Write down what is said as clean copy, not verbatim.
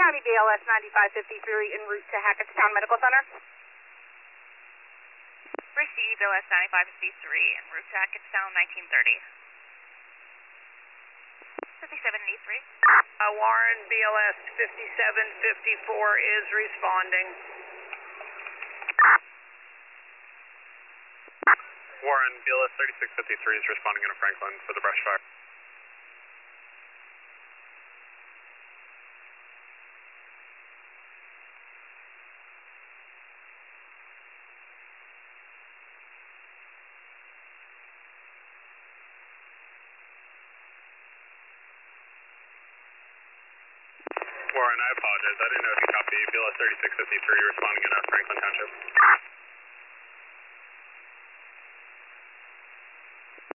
Copy, BLS 9553 en route to Hackettstown Medical Center. Receive BLS 9553 en route to Hackettstown 1930. 5783. Warren, BLS 5754 is responding. Warren, BLS 3653 is responding into Franklin for the brush fire. Warren, I apologize. I didn't know if you copied BLS 3653 responding in Franklin Township.